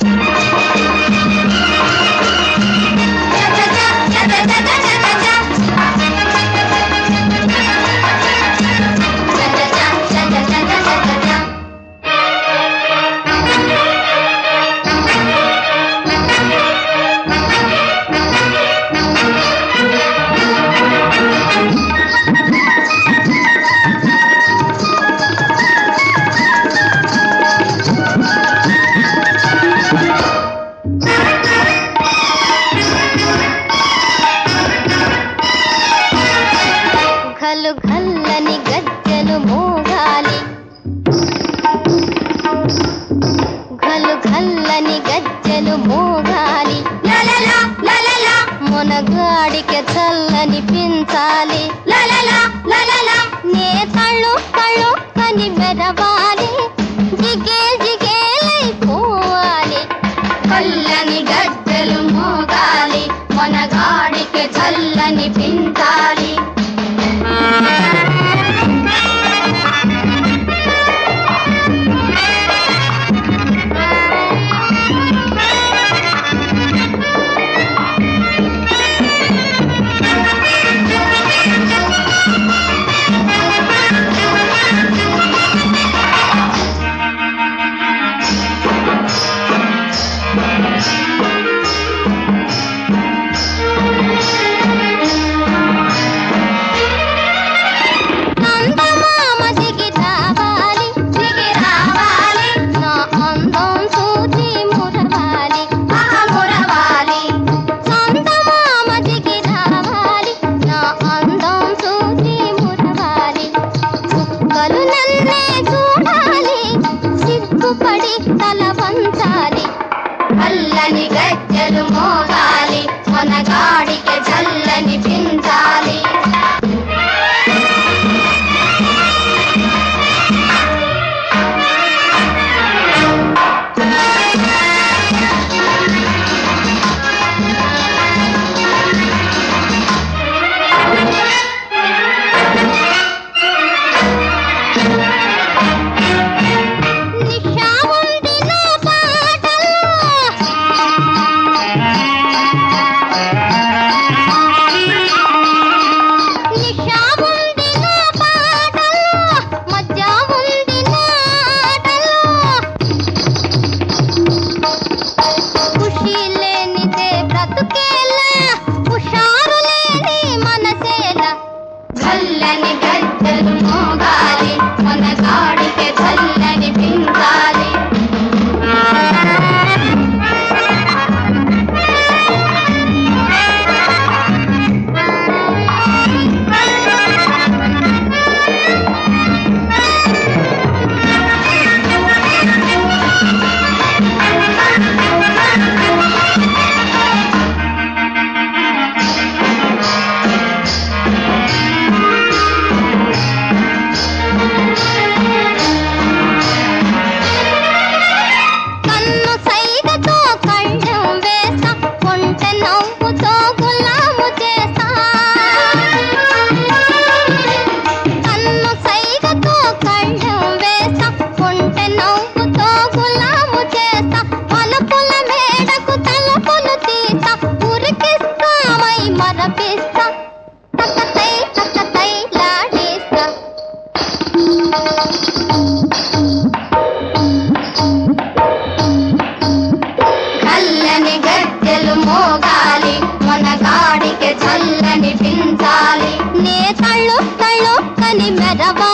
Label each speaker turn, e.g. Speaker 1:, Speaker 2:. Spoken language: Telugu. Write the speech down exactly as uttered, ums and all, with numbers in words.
Speaker 1: ఘల్లని గజ్జలు మోగాలి ఘలు ఘల్లని గజ్జలు మోగాలి లలలా లలలా మొనగాడికి చల్లని పించాలి లలలా లలలా నే కళ్ళు కళ్ళు కని మెరవాలి జిగే జిగేలై పోవాలి కల్లని గజ్జలు మోగాలి మొనగాడికి చల్లని పించాలి చల్లని గజ్జలు మోగాలి మొనగాడికి చల్లని పించాలి చల్లని గజ్జలు మోగాలి మొనగాడికి చల్లని పించాలి చల్లని గజ్జలు మోగాలి మొనగాడికి చల్లని పించాలి నే కళ్ళు కళ్ళు కని మెరవాలి